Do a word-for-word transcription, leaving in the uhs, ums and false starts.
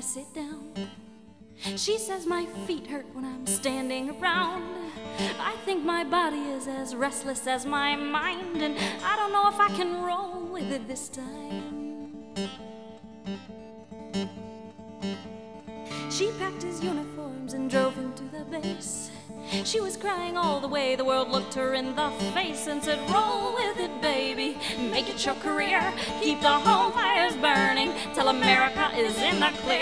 I sit down. She says my feet hurt when I'm standing around. I think my body is as restless as my mind, and I don't know if I can roll with it this time. She packed his uniforms and drove him to the base. She was crying all the way, the world looked her in the face and said, roll with it, baby, make it your career, keep the home fires burning till America is in the clear.